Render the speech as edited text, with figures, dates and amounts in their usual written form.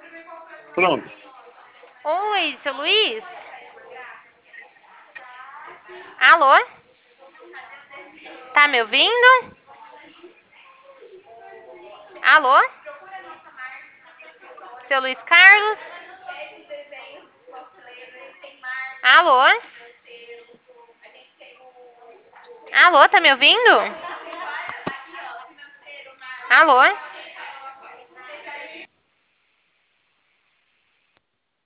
Pronto. Oi, seu Luiz? Alô? Tá me ouvindo? Alô? Seu Luiz Carlos? Alô? Alô, tá me ouvindo? Alô?